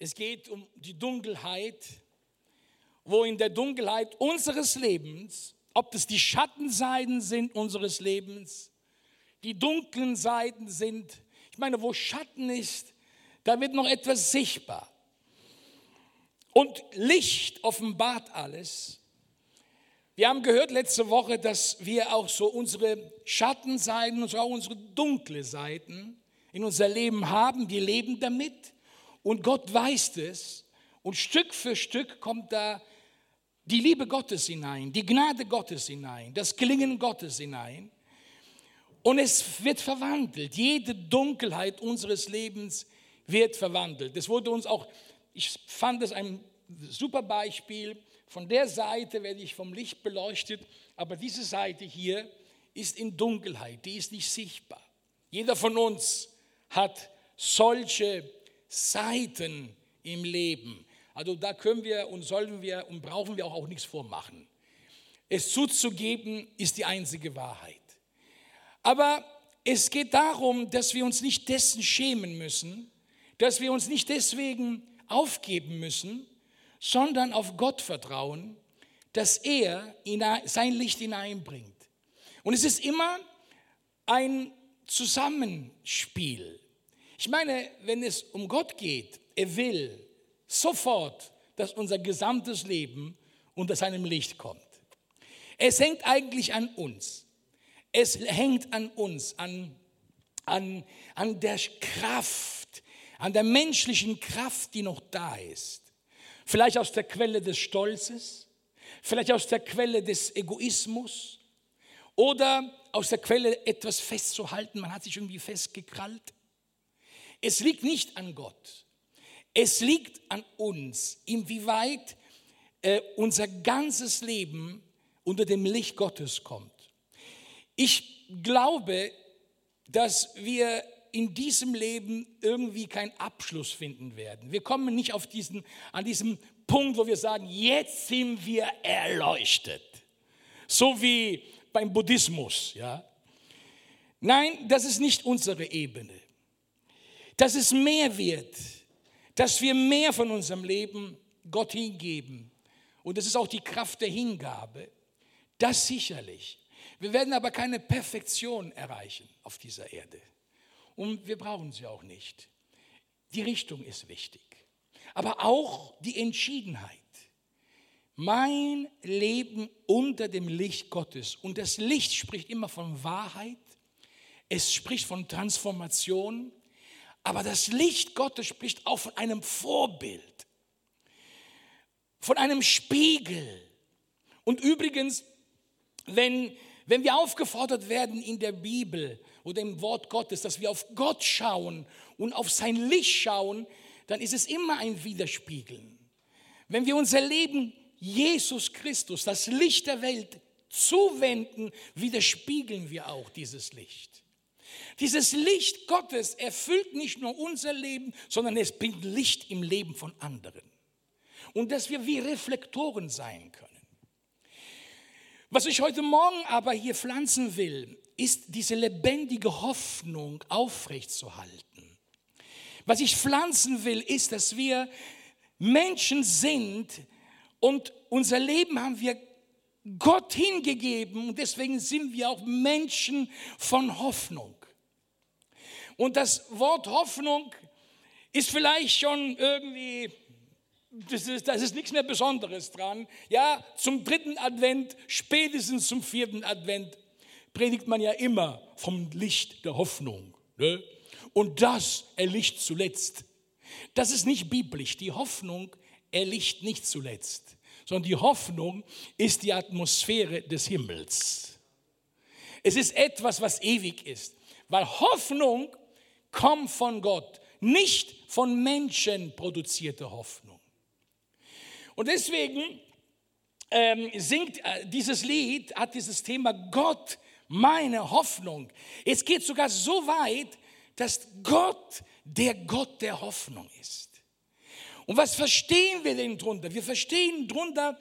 Es geht um die Dunkelheit, wo in der Dunkelheit unseres Lebens, ob das die Schattenseiten sind unseres Lebens, die dunklen Seiten sind, ich meine, wo Schatten ist, da wird noch etwas sichtbar. Und Licht offenbart alles. Wir haben gehört letzte Woche, dass wir auch so unsere Schattenseiten und auch unsere dunklen Seiten in unser Leben haben. Wir leben damit und Gott weiß es. Und Stück für Stück kommt da die Liebe Gottes hinein, die Gnade Gottes hinein, das Gelingen Gottes hinein. Und es wird verwandelt. Jede Dunkelheit unseres Lebens wird verwandelt. Das wurde uns auch, ich fand es ein super Beispiel. Von der Seite werde ich vom Licht beleuchtet, aber diese Seite hier ist in Dunkelheit, die ist nicht sichtbar. Jeder von uns hat solche Seiten im Leben. Also da können wir und sollen wir und brauchen wir auch nichts vormachen. Es zuzugeben ist die einzige Wahrheit. Aber es geht darum, dass wir uns nicht dessen schämen müssen, dass wir uns nicht deswegen aufgeben müssen, sondern auf Gott vertrauen, dass er sein Licht hineinbringt. Und es ist immer ein Zusammenspiel. Ich meine, wenn es um Gott geht, er will sofort, dass unser gesamtes Leben unter seinem Licht kommt. Es hängt eigentlich an uns. Es hängt an uns, an der Kraft, an der menschlichen Kraft, die noch da ist. Vielleicht aus der Quelle des Stolzes, vielleicht aus der Quelle des Egoismus oder aus der Quelle etwas festzuhalten. Man hat sich irgendwie festgekrallt. Es liegt nicht an Gott. Es liegt an uns, inwieweit unser ganzes Leben unter dem Licht Gottes kommt. Ich glaube, dass wir in diesem Leben irgendwie keinen Abschluss finden werden. Wir kommen nicht an diesem Punkt, wo wir sagen, jetzt sind wir erleuchtet. So wie beim Buddhismus. Ja? Nein, das ist nicht unsere Ebene. Dass es mehr wird, dass wir mehr von unserem Leben Gott hingeben. Und das ist auch die Kraft der Hingabe. Das sicherlich. Wir werden aber keine Perfektion erreichen auf dieser Erde. Und wir brauchen sie auch nicht. Die Richtung ist wichtig. Aber auch die Entschiedenheit. Mein Leben unter dem Licht Gottes. Und das Licht spricht immer von Wahrheit. Es spricht von Transformation. Aber das Licht Gottes spricht auch von einem Vorbild. Von einem Spiegel. Und übrigens, wenn wir aufgefordert werden in der Bibel oder im Wort Gottes, dass wir auf Gott schauen und auf sein Licht schauen, dann ist es immer ein Widerspiegeln. Wenn wir unser Leben Jesus Christus, das Licht der Welt, zuwenden, widerspiegeln wir auch dieses Licht. Dieses Licht Gottes erfüllt nicht nur unser Leben, sondern es bringt Licht im Leben von anderen. Und dass wir wie Reflektoren sein können. Was ich heute Morgen aber hier pflanzen will, ist diese lebendige Hoffnung aufrechtzuerhalten. Was ich pflanzen will, ist, dass wir Menschen sind und unser Leben haben wir Gott hingegeben und deswegen sind wir auch Menschen von Hoffnung. Und das Wort Hoffnung ist vielleicht schon irgendwie, das ist nichts mehr Besonderes dran. Ja, zum 3. Advent, spätestens zum 4. Advent predigt man ja immer vom Licht der Hoffnung. Ne? Und das erlischt zuletzt. Das ist nicht biblisch. Die Hoffnung erlischt nicht zuletzt, sondern die Hoffnung ist die Atmosphäre des Himmels. Es ist etwas, was ewig ist, weil Hoffnung kommt von Gott, nicht von Menschen produzierte Hoffnung. Und deswegen singt dieses Lied, hat dieses Thema Gott, meine Hoffnung. Es geht sogar so weit, dass Gott der Hoffnung ist. Und was verstehen wir denn drunter? Wir verstehen drunter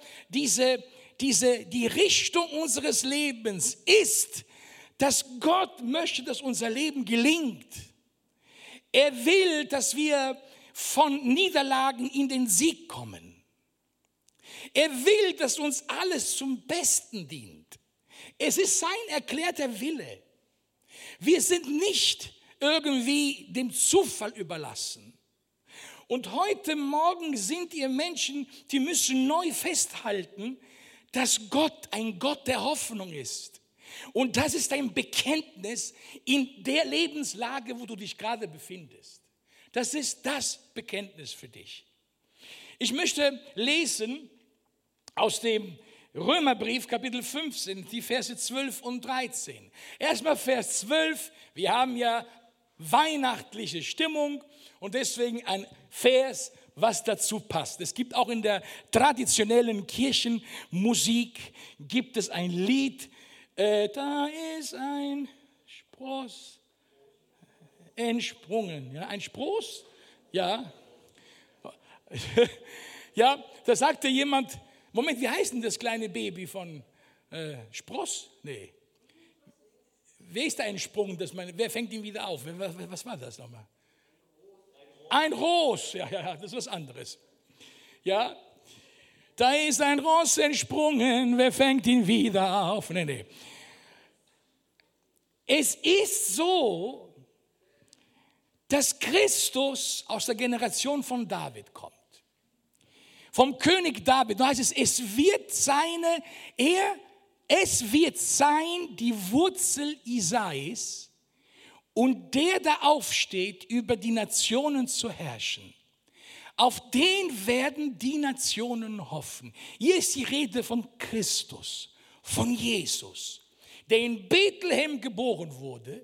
die Richtung unseres Lebens ist, dass Gott möchte, dass unser Leben gelingt. Er will, dass wir von Niederlagen in den Sieg kommen. Er will, dass uns alles zum Besten dient. Es ist sein erklärter Wille. Wir sind nicht irgendwie dem Zufall überlassen. Und heute Morgen sind ihr Menschen, die müssen neu festhalten, dass Gott ein Gott der Hoffnung ist. Und das ist ein Bekenntnis in der Lebenslage, wo du dich gerade befindest. Das ist das Bekenntnis für dich. Ich möchte lesen aus dem Römerbrief, Kapitel 15, die Verse 12 und 13. Erstmal Vers 12, wir haben ja weihnachtliche Stimmung und deswegen ein Vers, was dazu passt. Es gibt auch in der traditionellen Kirchenmusik, gibt es ein Lied, da ist ein Spross entsprungen. Ja, ein Spross? Ja. Ja, da sagte jemand, Moment, wie heißt denn das kleine Baby von Spross? Nee. Wer ist da entsprungen? Wer fängt ihn wieder auf? Was war das nochmal? Ein Ros. Ja, das ist was anderes. Ja, da ist ein Ross entsprungen, wer fängt ihn wieder auf? Nee. Es ist so, dass Christus aus der Generation von David kommt. Vom König David. Da heißt es wird sein die Wurzel Isais und der da aufsteht, über die Nationen zu herrschen. Auf den werden die Nationen hoffen. Hier ist die Rede von Christus, von Jesus, der in Bethlehem geboren wurde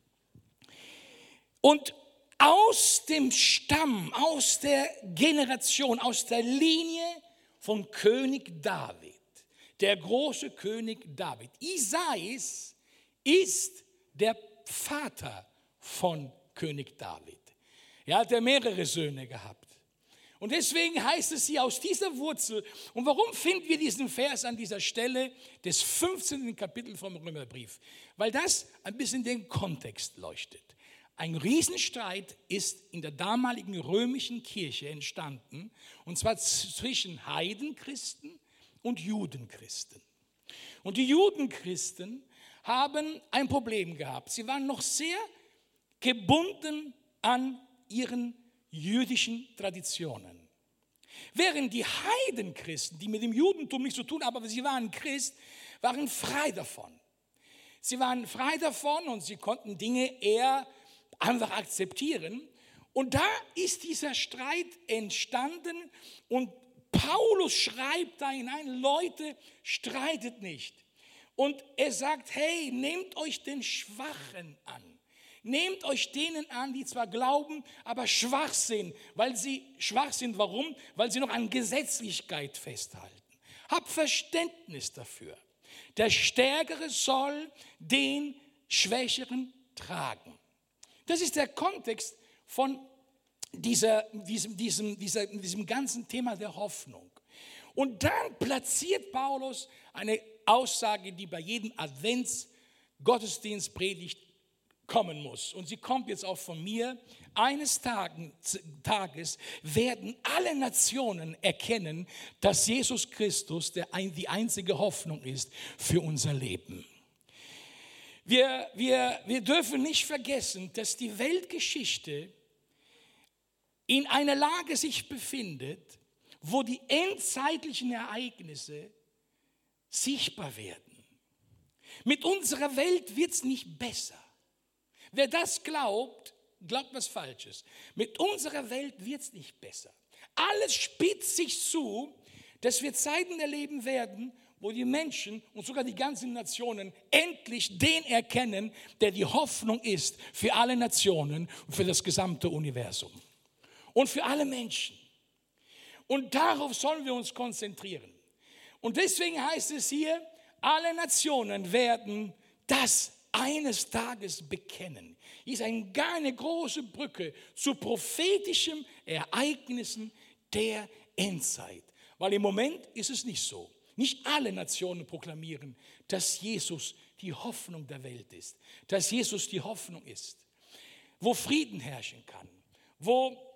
und aus dem Stamm, aus der Generation, aus der Linie von König David, der große König David. Isais ist der Vater von König David. Er hat ja mehrere Söhne gehabt. Und deswegen heißt es hier aus dieser Wurzel. Und warum finden wir diesen Vers an dieser Stelle des 15. Kapitels vom Römerbrief? Weil das ein bisschen den Kontext leuchtet. Ein Riesenstreit ist in der damaligen römischen Kirche entstanden, und zwar zwischen Heidenchristen und Judenchristen. Und die Judenchristen haben ein Problem gehabt. Sie waren noch sehr gebunden an ihren jüdischen Traditionen. Während die Heidenchristen, die mit dem Judentum nichts zu tun haben, aber sie waren Christ, waren frei davon. Sie waren frei davon und sie konnten Dinge eher einfach akzeptieren. Und da ist dieser Streit entstanden und Paulus schreibt da hinein, Leute, streitet nicht. Und er sagt, hey, nehmt euch den Schwachen an. Nehmt euch denen an, die zwar glauben, aber schwach sind. Weil sie schwach sind, warum? Weil sie noch an Gesetzlichkeit festhalten. Habt Verständnis dafür. Der Stärkere soll den Schwächeren tragen. Das ist der Kontext von diesem ganzen Thema der Hoffnung. Und dann platziert Paulus eine Aussage, die bei jedem Advents-Gottesdienst-Predigt kommen muss. Und sie kommt jetzt auch von mir. Eines Tages werden alle Nationen erkennen, dass Jesus Christus die einzige Hoffnung ist für unser Leben. Wir dürfen nicht vergessen, dass die Weltgeschichte in einer Lage sich befindet, wo die endzeitlichen Ereignisse sichtbar werden. Mit unserer Welt wird es nicht besser. Wer das glaubt was Falsches. Mit unserer Welt wird es nicht besser. Alles spitzt sich zu, dass wir Zeiten erleben werden, wo die Menschen und sogar die ganzen Nationen endlich den erkennen, der die Hoffnung ist für alle Nationen und für das gesamte Universum. Und für alle Menschen. Und darauf sollen wir uns konzentrieren. Und deswegen heißt es hier, alle Nationen werden das eines Tages bekennen. Hier ist eine große Brücke zu prophetischen Ereignissen der Endzeit. Weil im Moment ist es nicht so. Nicht alle Nationen proklamieren, dass Jesus die Hoffnung der Welt ist. Dass Jesus die Hoffnung ist. Wo Frieden herrschen kann. Wo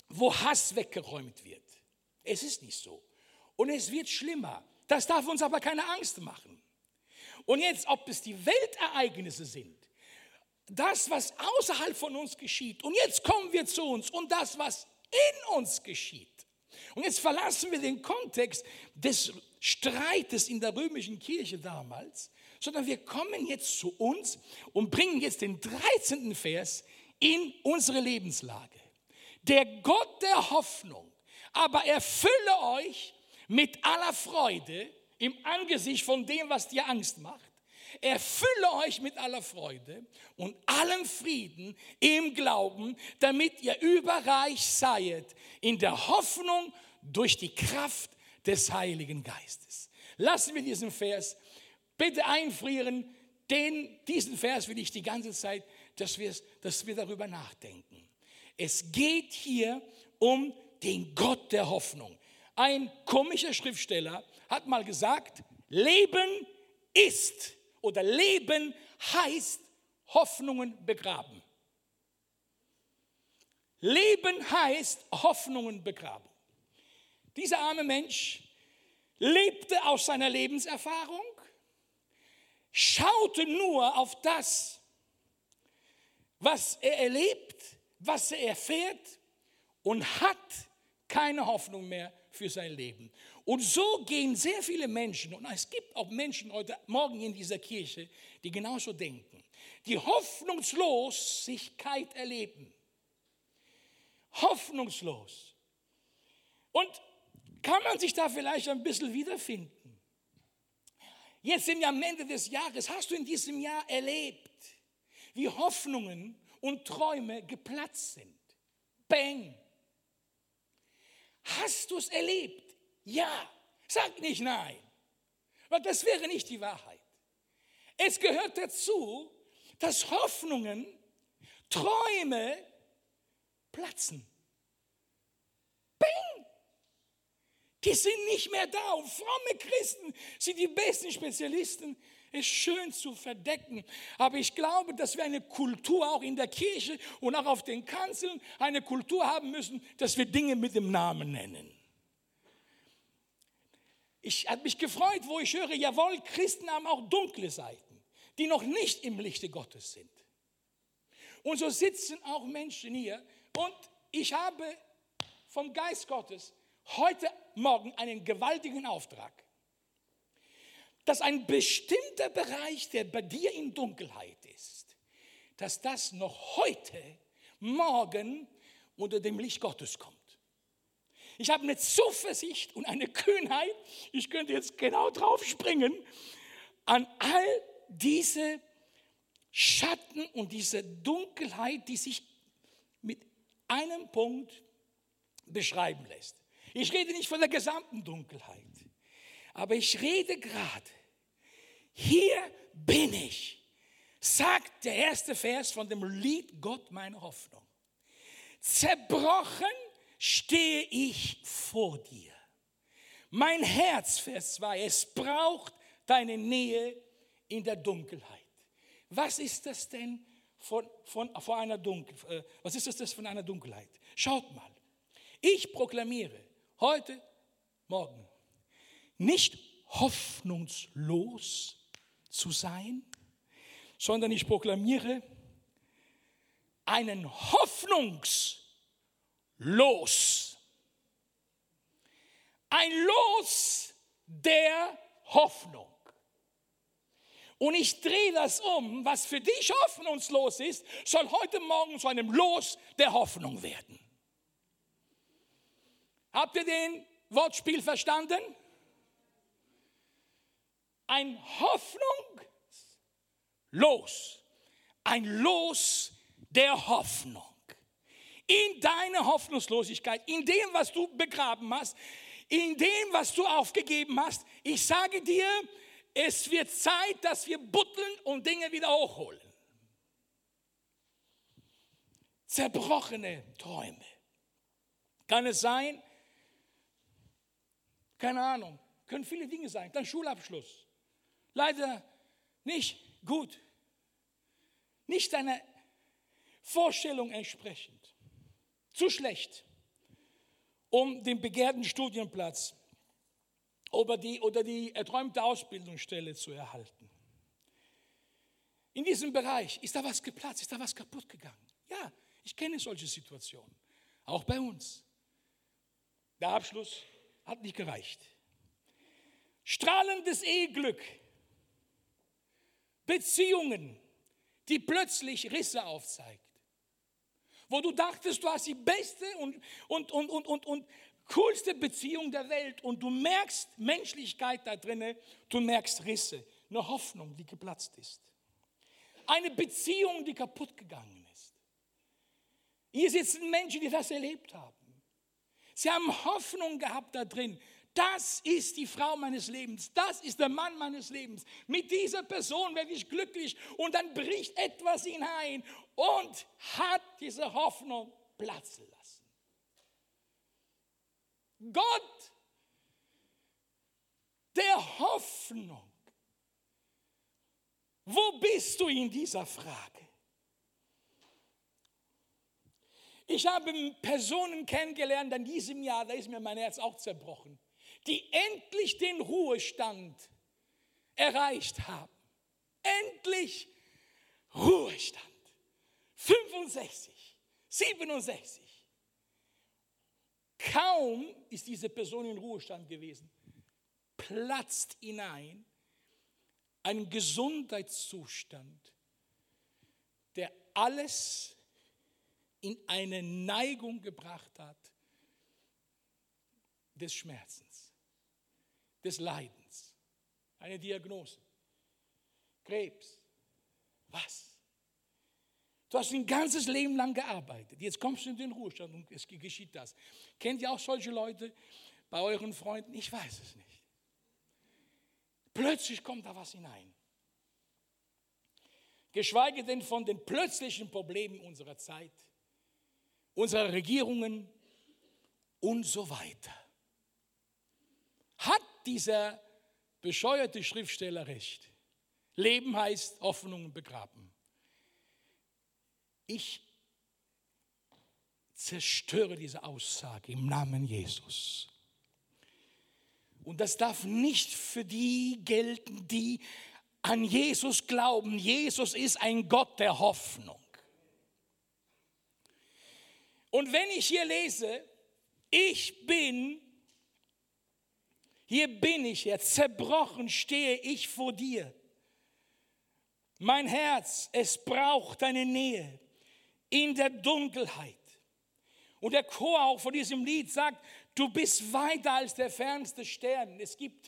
wo Hass weggeräumt wird. Es ist nicht so. Und es wird schlimmer. Das darf uns aber keine Angst machen. Und jetzt, ob es die Weltereignisse sind, das, was außerhalb von uns geschieht, und jetzt kommen wir zu uns und das, was in uns geschieht. Und jetzt verlassen wir den Kontext des Streites in der römischen Kirche damals, sondern wir kommen jetzt zu uns und bringen jetzt den 13. Vers in unsere Lebenslage. Der Gott der Hoffnung aber erfülle euch mit aller Freude im Angesicht von dem, was dir Angst macht. Erfülle euch mit aller Freude und allem Frieden im Glauben, damit ihr überreich seid in der Hoffnung durch die Kraft des Heiligen Geistes. Lassen wir diesen Vers bitte einfrieren. Diesen Vers will ich die ganze Zeit, dass wir darüber nachdenken. Es geht hier um den Gott der Hoffnung. Ein komischer Schriftsteller hat mal gesagt, Leben ist oder Leben heißt Hoffnungen begraben. Leben heißt Hoffnungen begraben. Dieser arme Mensch lebte aus seiner Lebenserfahrung, schaute nur auf das, was er erlebt, was er erfährt und hat keine Hoffnung mehr für sein Leben. Und so gehen sehr viele Menschen, und es gibt auch Menschen heute Morgen in dieser Kirche, die genauso denken, die Hoffnungslosigkeit erleben. Hoffnungslos. Und kann man sich da vielleicht ein bisschen wiederfinden? Jetzt sind wir am Ende des Jahres. Hast du in diesem Jahr erlebt, wie Hoffnungen und Träume geplatzt sind? Bang! Hast du es erlebt? Ja. Sag nicht nein, weil das wäre nicht die Wahrheit. Es gehört dazu, dass Hoffnungen, Träume platzen. Bang! Die sind nicht mehr da. Und fromme Christen sind die besten Spezialisten, es schön zu verdecken. Aber ich glaube, dass wir eine Kultur auch in der Kirche und auch auf den Kanzeln eine Kultur haben müssen, dass wir Dinge mit dem Namen nennen. Ich habe mich gefreut, wo ich höre, jawohl, Christen haben auch dunkle Seiten, die noch nicht im Lichte Gottes sind. Und so sitzen auch Menschen hier. Und ich habe vom Geist Gottes heute Morgen einen gewaltigen Auftrag, dass ein bestimmter Bereich, der bei dir in Dunkelheit ist, dass das noch heute, morgen unter dem Licht Gottes kommt. Ich habe eine Zuversicht und eine Kühnheit, ich könnte jetzt genau drauf springen, an all diese Schatten und diese Dunkelheit, die sich mit einem Punkt beschreiben lässt. Ich rede nicht von der gesamten Dunkelheit, aber ich rede gerade, hier bin ich, sagt der erste Vers von dem Lied Gott meine Hoffnung. Zerbrochen stehe ich vor dir. Mein Herz, Vers 2, es braucht deine Nähe in der Dunkelheit. Was ist das denn von einer Dunkelheit? Was ist das von einer Dunkelheit? Schaut mal, ich proklamiere heute Morgen nicht hoffnungslos zu sein, sondern ich proklamiere einen Hoffnungslos. Ein Los der Hoffnung. Und ich drehe das um, was für dich hoffnungslos ist, soll heute Morgen zu einem Los der Hoffnung werden. Habt ihr den Wortspiel verstanden? Ein Hoffnungslos. Ein Los der Hoffnung. In deiner Hoffnungslosigkeit, in dem, was du begraben hast, in dem, was du aufgegeben hast, ich sage dir, es wird Zeit, dass wir buddeln und Dinge wieder hochholen. Zerbrochene Träume. Kann es sein? Keine Ahnung. Können viele Dinge sein. Dein Schulabschluss. Leider nicht gut. Nicht deiner Vorstellung entsprechend. Zu schlecht. um den begehrten Studienplatz oder die erträumte Ausbildungsstelle zu erhalten. In diesem Bereich ist da was geplatzt, ist da was kaputt gegangen. Ja, ich kenne solche Situationen, auch bei uns. Der Abschluss hat nicht gereicht. Strahlendes Eheglück, Beziehungen, die plötzlich Risse aufzeigt. Wo du dachtest, du hast die beste und coolste Beziehung der Welt und du merkst Menschlichkeit da drin, du merkst Risse, eine Hoffnung, die geplatzt ist. Eine Beziehung, die kaputt gegangen ist. Hier sitzen Menschen, die das erlebt haben. Sie haben Hoffnung gehabt da drin. Das ist die Frau meines Lebens. Das ist der Mann meines Lebens. Mit dieser Person werde ich glücklich. Und dann bricht etwas hinein und hat diese Hoffnung platzen lassen. Gott der Hoffnung. Wo bist du in dieser Frage? Ich habe Personen kennengelernt in diesem Jahr, da ist mir mein Herz auch zerbrochen, die endlich den Ruhestand erreicht haben. Endlich Ruhestand. 65, 67. Kaum ist diese Person in Ruhestand gewesen, platzt hinein ein Gesundheitszustand, der alles in eine Neigung gebracht hat des Schmerzens, des Leidens. Eine Diagnose. Krebs. Was? Du hast ein ganzes Leben lang gearbeitet. Jetzt kommst du in den Ruhestand und es geschieht das. Kennt ihr auch solche Leute bei euren Freunden? Ich weiß es nicht. Plötzlich kommt da was hinein. Geschweige denn von den plötzlichen Problemen unserer Zeit, unserer Regierungen und so weiter. Hat dieser bescheuerte Schriftsteller recht? Leben heißt Hoffnungen begraben. Ich zerstöre diese Aussage im Namen Jesus. Und das darf nicht für die gelten, die an Jesus glauben. Jesus ist ein Gott der Hoffnung. Und wenn ich hier lese, hier bin ich jetzt, zerbrochen stehe ich vor dir. Mein Herz, es braucht deine Nähe in der Dunkelheit. Und der Chor auch von diesem Lied sagt, du bist weiter als der fernste Stern. Es gibt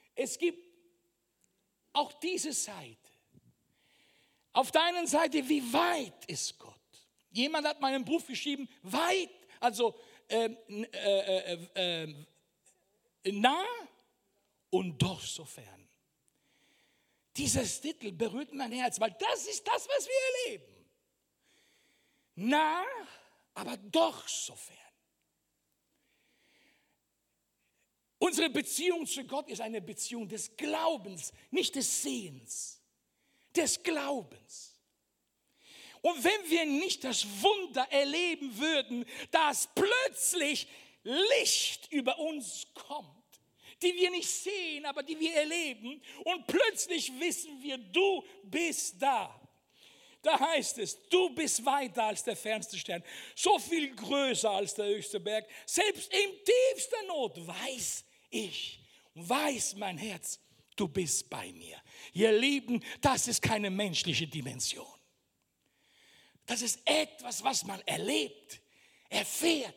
auch diese Seite. Auf der einen Seite, wie weit ist Gott? Jemand hat meinen Buch geschrieben, weit, also nah und doch so fern. Dieses Titel berührt mein Herz, weil das ist das, was wir erleben. Nah, aber doch so fern. Unsere Beziehung zu Gott ist eine Beziehung des Glaubens, nicht des Sehens, des Glaubens. Und wenn wir nicht das Wunder erleben würden, dass plötzlich Licht über uns kommt, die wir nicht sehen, aber die wir erleben, und plötzlich wissen wir, du bist da. Da heißt es, du bist weiter als der fernste Stern, so viel größer als der höchste Berg. Selbst in tiefster Not weiß mein Herz, du bist bei mir. Ihr Lieben, das ist keine menschliche Dimension. Das ist etwas, was man erlebt, erfährt.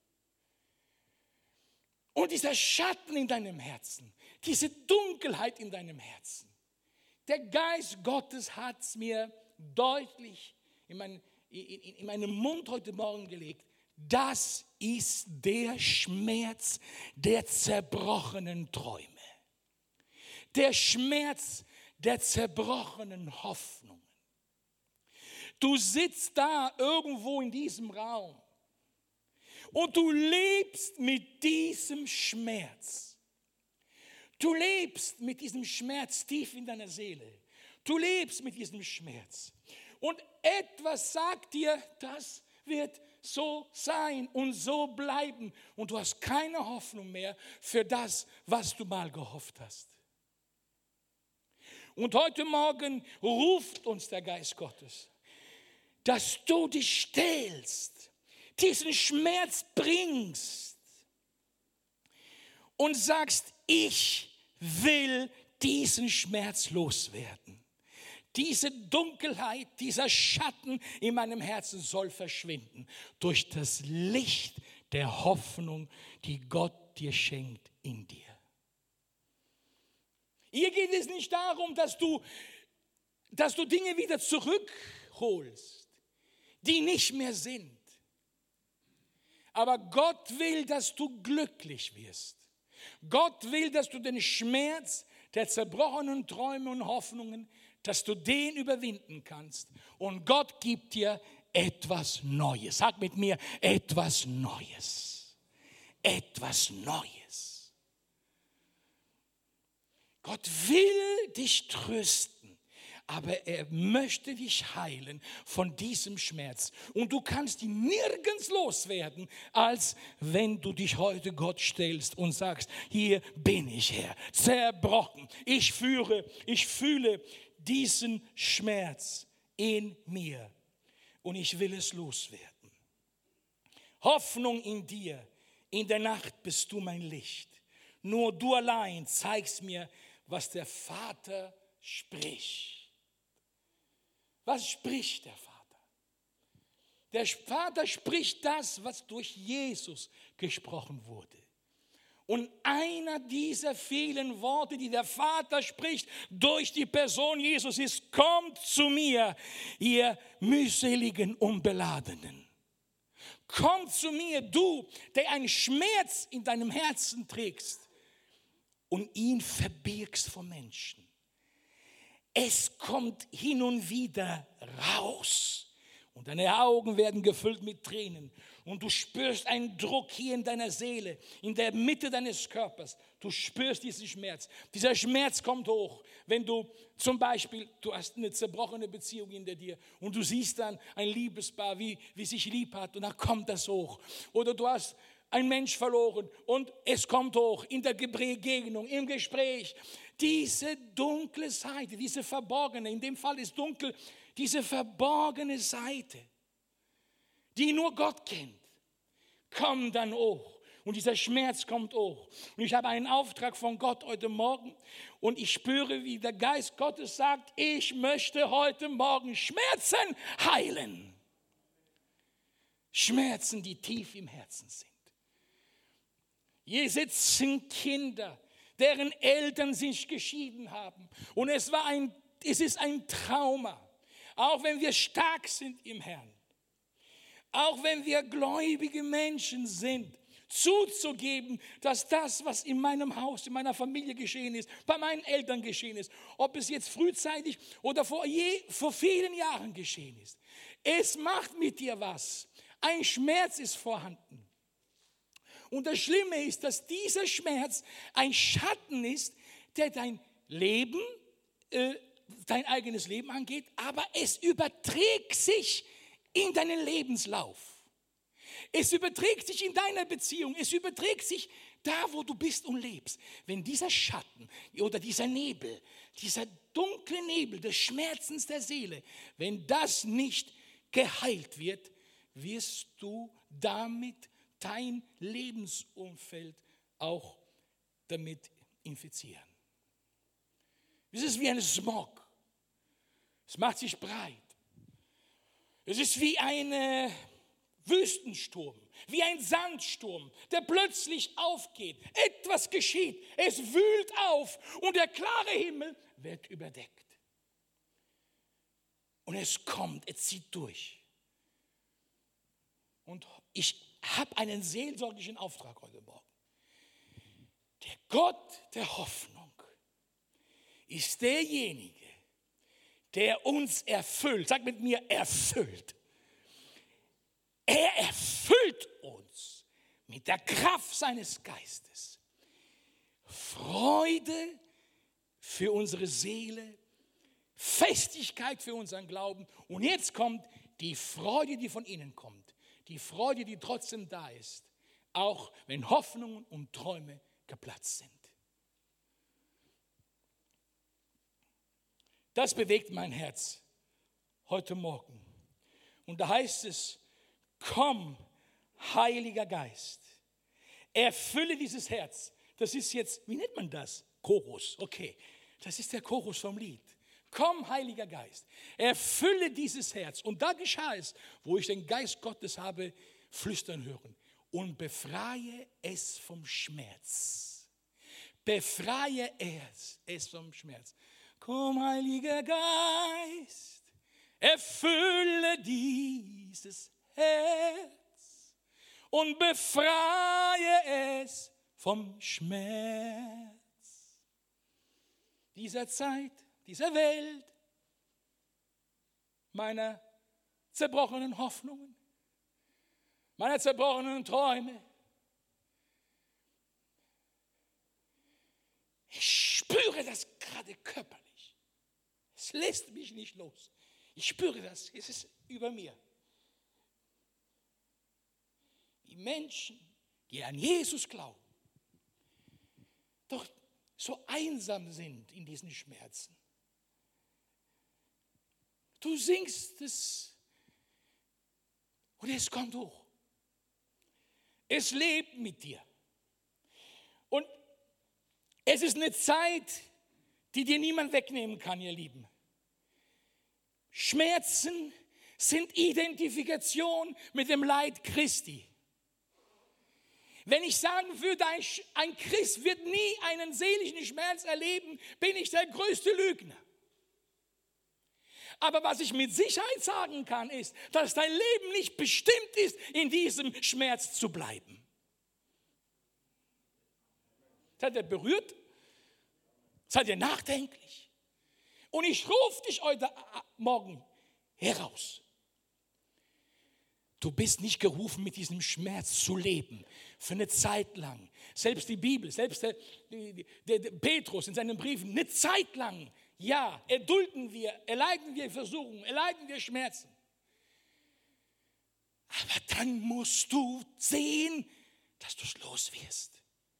Und dieser Schatten in deinem Herzen, diese Dunkelheit in deinem Herzen, der Geist Gottes hat es mir deutlich in meinen Mund heute Morgen gelegt. Das ist der Schmerz der zerbrochenen Träume. Der Schmerz der zerbrochenen Hoffnungen. Du sitzt da irgendwo in diesem Raum und du lebst mit diesem Schmerz. Du lebst mit diesem Schmerz tief in deiner Seele. Du lebst mit diesem Schmerz. Und etwas sagt dir, das wird so sein und so bleiben. Und du hast keine Hoffnung mehr für das, was du mal gehofft hast. Und heute Morgen ruft uns der Geist Gottes, dass du dich stellst, diesen Schmerz bringst und sagst, ich will diesen Schmerz loswerden. Diese Dunkelheit, dieser Schatten in meinem Herzen soll verschwinden durch das Licht der Hoffnung, die Gott dir schenkt in dir. Hier geht es nicht darum, dass du Dinge wieder zurückholst, die nicht mehr sind. Aber Gott will, dass du glücklich wirst. Gott will, dass du den Schmerz der zerbrochenen Träume und Hoffnungen, dass du den überwinden kannst. Und Gott gibt dir etwas Neues. Sag mit mir, etwas Neues. Etwas Neues. Gott will dich trösten, aber er möchte dich heilen von diesem Schmerz. Und du kannst ihn nirgends loswerden, als wenn du dich heute Gott stellst und sagst, hier bin ich, Herr, zerbrochen. Ich fühle diesen Schmerz in mir und ich will es loswerden. Hoffnung in dir, in der Nacht bist du mein Licht. Nur du allein zeigst mir, was der Vater spricht. Was spricht der Vater? Der Vater spricht das, was durch Jesus gesprochen wurde. Und einer dieser vielen Worte, die der Vater spricht durch die Person Jesus ist, kommt zu mir, ihr mühseligen und Beladenen. Kommt zu mir, du, der einen Schmerz in deinem Herzen trägst und ihn verbirgst vor Menschen. Es kommt hin und wieder raus und deine Augen werden gefüllt mit Tränen und du spürst einen Druck hier in deiner Seele, in der Mitte deines Körpers. Du spürst diesen Schmerz. Dieser Schmerz kommt hoch, wenn du zum Beispiel, du hast eine zerbrochene Beziehung hinter dir und du siehst dann ein Liebespaar, wie sich lieb hat und dann kommt das hoch. Oder du hast einen Mensch verloren und es kommt hoch in der Begegnung, im Gespräch. Diese dunkle Seite, diese verborgene, in dem Fall ist dunkel, diese verborgene Seite, die nur Gott kennt, kommt dann hoch. Und dieser Schmerz kommt hoch. Und ich habe einen Auftrag von Gott heute Morgen und ich spüre, wie der Geist Gottes sagt, ich möchte heute Morgen Schmerzen heilen. Schmerzen, die tief im Herzen sind. Hier sitzen Kinder, deren Eltern sich geschieden haben. Und es ist ein Trauma. Auch wenn wir stark sind im Herrn, auch wenn wir gläubige Menschen sind, zuzugeben, dass das, was in meinem Haus, in meiner Familie geschehen ist, bei meinen Eltern geschehen ist, ob es jetzt frühzeitig oder vor vielen Jahren geschehen ist, es macht mit dir was. Ein Schmerz ist vorhanden. Und das Schlimme ist, dass dieser Schmerz ein Schatten ist, der dein Leben, dein eigenes Leben angeht, aber es überträgt sich in deinen Lebenslauf. Es überträgt sich in deiner Beziehung, es überträgt sich da, wo du bist und lebst. Wenn dieser Schatten oder dieser Nebel, dieser dunkle Nebel des Schmerzens der Seele, wenn das nicht geheilt wird, wirst du damit dein Lebensumfeld auch damit infizieren. Es ist wie ein Smog. Es macht sich breit. Es ist wie ein Wüstensturm, wie ein Sandsturm, der plötzlich aufgeht. Etwas geschieht, es wühlt auf und der klare Himmel wird überdeckt. Und es kommt, es zieht durch. Und ich habe einen seelsorglichen Auftrag heute Morgen. Der Gott der Hoffnung ist derjenige, der uns erfüllt. Sag mit mir, erfüllt. Er erfüllt uns mit der Kraft seines Geistes. Freude für unsere Seele, Festigkeit für unseren Glauben. Und jetzt kommt die Freude, die von innen kommt. Die Freude, die trotzdem da ist, auch wenn Hoffnungen und Träume geplatzt sind. Das bewegt mein Herz heute Morgen. Und da heißt es, komm, Heiliger Geist, erfülle dieses Herz. Das ist jetzt, wie nennt man das? Chorus, okay. Das ist der Chorus vom Lied. Komm, Heiliger Geist, erfülle dieses Herz. Und da geschah es, wo ich den Geist Gottes habe flüstern hören. Und befreie es vom Schmerz. Befreie es vom Schmerz. Komm, Heiliger Geist, erfülle dieses Herz und befreie es vom Schmerz dieser Zeit, dieser Welt, meiner zerbrochenen Hoffnungen, meiner zerbrochenen Träume. Ich spüre das gerade körperlich. Es lässt mich nicht los. Ich spüre das, es ist über mir. Die Menschen, die an Jesus glauben, doch so einsam sind in diesen Schmerzen. Du singst es und es kommt hoch. Es lebt mit dir. Und es ist eine Zeit, die dir niemand wegnehmen kann, ihr Lieben. Schmerzen sind Identifikation mit dem Leid Christi. Wenn ich sagen würde, ein Christ wird nie einen seelischen Schmerz erleben, bin ich der größte Lügner. Aber was ich mit Sicherheit sagen kann, ist, dass dein Leben nicht bestimmt ist, in diesem Schmerz zu bleiben. Seid ihr berührt? Seid ihr nachdenklich? Und ich rufe dich heute Morgen heraus. Du bist nicht gerufen, mit diesem Schmerz zu leben, für eine Zeit lang. Selbst die Bibel, selbst der Petrus in seinen Briefen, eine Zeit lang, ja, erdulden wir, erleiden wir Versuchungen, erleiden wir Schmerzen. Aber dann musst du sehen, dass du es los wirst.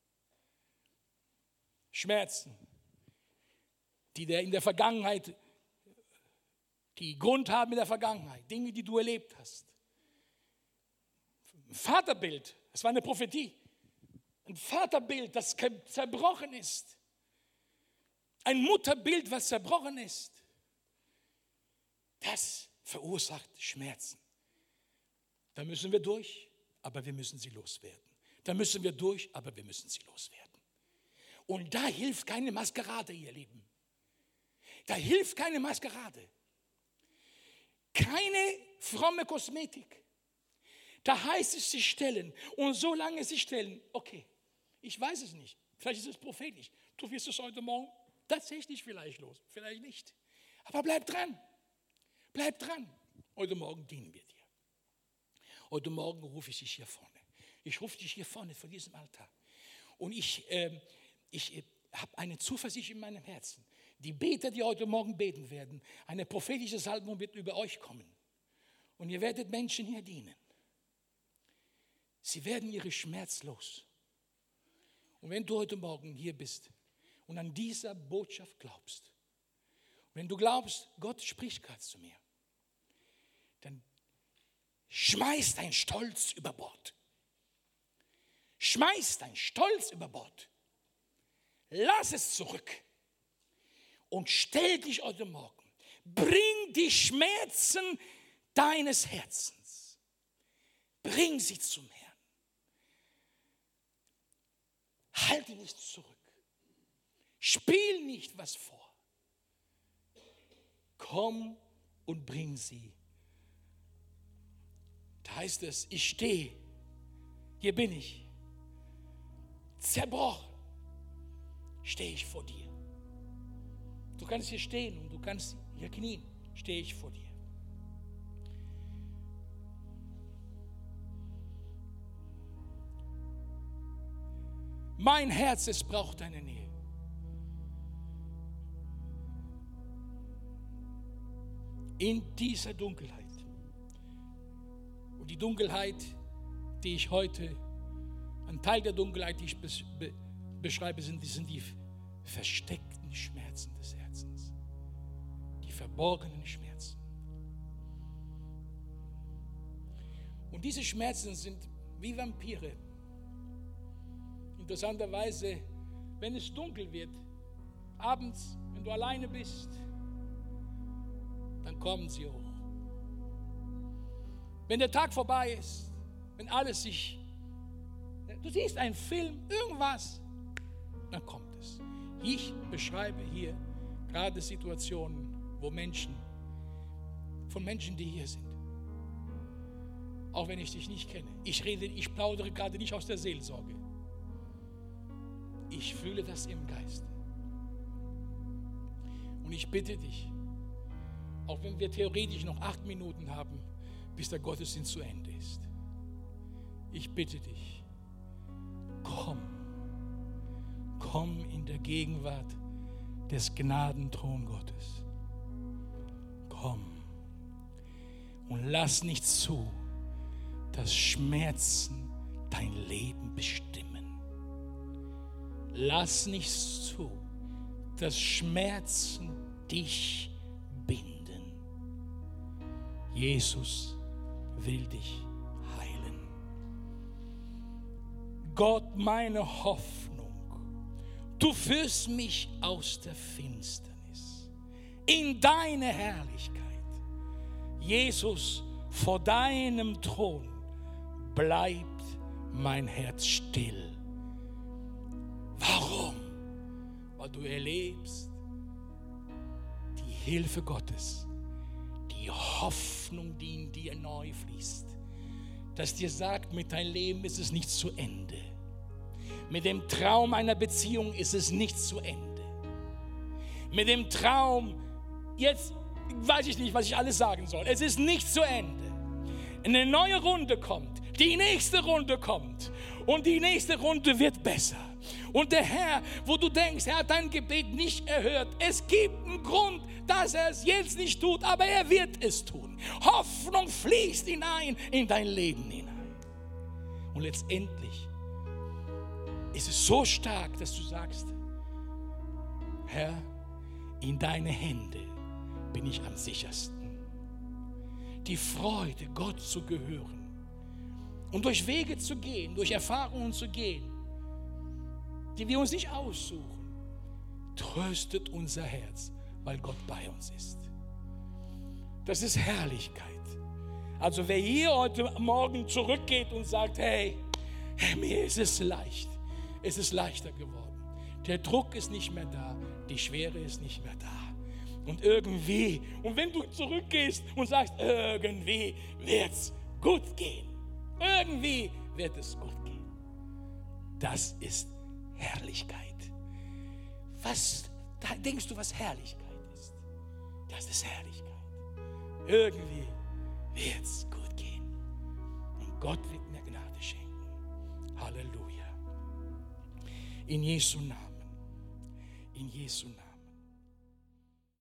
Schmerzen, die in der Vergangenheit, die Grund haben in der Vergangenheit, Dinge, die du erlebt hast. Ein Vaterbild, das war eine Prophetie, ein Vaterbild, das zerbrochen ist. Ein Mutterbild, was zerbrochen ist. Das verursacht Schmerzen. Da müssen wir durch, aber wir müssen sie loswerden. Da müssen wir durch, aber wir müssen sie loswerden. Und da hilft keine Maskerade, ihr Lieben. Da hilft keine Maskerade. Keine fromme Kosmetik. Da heißt es, sie stellen. Und solange sie stellen, okay, ich weiß es nicht. Vielleicht ist es prophetisch. Du wirst es heute Morgen tatsächlich vielleicht los. Vielleicht nicht. Aber bleib dran. Bleib dran. Heute Morgen dienen wir dir. Heute Morgen rufe ich dich hier vorne. Ich rufe dich hier vorne vor diesem Altar. Und ich habe eine Zuversicht in meinem Herzen. Die Beter, die heute Morgen beten werden, eine prophetische Salbung wird über euch kommen. Und ihr werdet Menschen hier dienen. Sie werden ihre Schmerz los. Und wenn du heute Morgen hier bist und an dieser Botschaft glaubst, wenn du glaubst, Gott spricht gerade zu mir, dann schmeiß dein Stolz über Bord. Schmeiß dein Stolz über Bord. Lass es zurück. Und stell dich heute Morgen. Bring die Schmerzen deines Herzens. Bring sie zum Herrn. Halte nicht zurück. Spiel nicht was vor. Komm und bring sie. Da heißt es, ich stehe. Hier bin ich. Zerbrochen stehe ich vor dir. Du kannst hier stehen und du kannst hier knien. Stehe ich vor dir. Mein Herz, es braucht deine Nähe. In dieser Dunkelheit. Und die Dunkelheit, die ich heute, ein Teil der Dunkelheit, die ich beschreibe, sind die versteckten Schmerzen des Herzens. Die verborgenen Schmerzen. Und diese Schmerzen sind wie Vampire. Interessanterweise, wenn es dunkel wird, abends, wenn du alleine bist, dann kommen sie hoch. Wenn der Tag vorbei ist, wenn alles sich, du siehst einen Film, irgendwas, dann kommt es. Ich beschreibe hier gerade Situationen, wo Menschen, die hier sind, auch wenn ich dich nicht kenne, ich plaudere gerade nicht aus der Seelsorge. Ich fühle das im Geiste. Und ich bitte dich, auch wenn wir theoretisch noch 8 Minuten haben, bis der Gottesdienst zu Ende ist. Ich bitte dich, komm in der Gegenwart des Gnadenthron Gottes. Komm und lass nicht zu, dass Schmerzen dein Leben bestimmen. Lass nicht zu, dass Schmerzen dich binden. Jesus will dich heilen. Gott, meine Hoffnung, du führst mich aus der Finsternis in deine Herrlichkeit. Jesus, vor deinem Thron bleibt mein Herz still. Warum? Weil du erlebst die Hilfe Gottes, die Hoffnung, die in dir neu fließt, dass dir sagt, mit deinem Leben ist es nicht zu Ende. Mit dem Traum einer Beziehung ist es nicht zu Ende. Mit dem Traum, jetzt weiß ich nicht, was ich alles sagen soll. Es ist nicht zu Ende. Eine neue Runde kommt, die nächste Runde kommt und die nächste Runde wird besser. Und der Herr, wo du denkst, er hat dein Gebet nicht erhört, es gibt einen Grund, dass er es jetzt nicht tut, aber er wird es tun. Hoffnung fließt hinein in dein Leben hinein. Und letztendlich ist es so stark, dass du sagst, Herr, in deine Hände bin ich am sichersten. Die Freude, Gott zu gehören und durch Wege zu gehen, durch Erfahrungen zu gehen, die wir uns nicht aussuchen, tröstet unser Herz, weil Gott bei uns ist. Das ist Herrlichkeit. Also wer hier heute Morgen zurückgeht und sagt, hey, mir ist es leicht, es ist leichter geworden. Der Druck ist nicht mehr da, die Schwere ist nicht mehr da. Und irgendwie, und wenn du zurückgehst und sagst, irgendwie wird es gut gehen. Irgendwie wird es gut gehen. Das ist Herrlichkeit. Was denkst du, was Herrlichkeit ist? Das ist Herrlichkeit. Irgendwie wird es gut gehen. Und Gott wird mir Gnade schenken. Halleluja. In Jesu Namen. In Jesu Namen.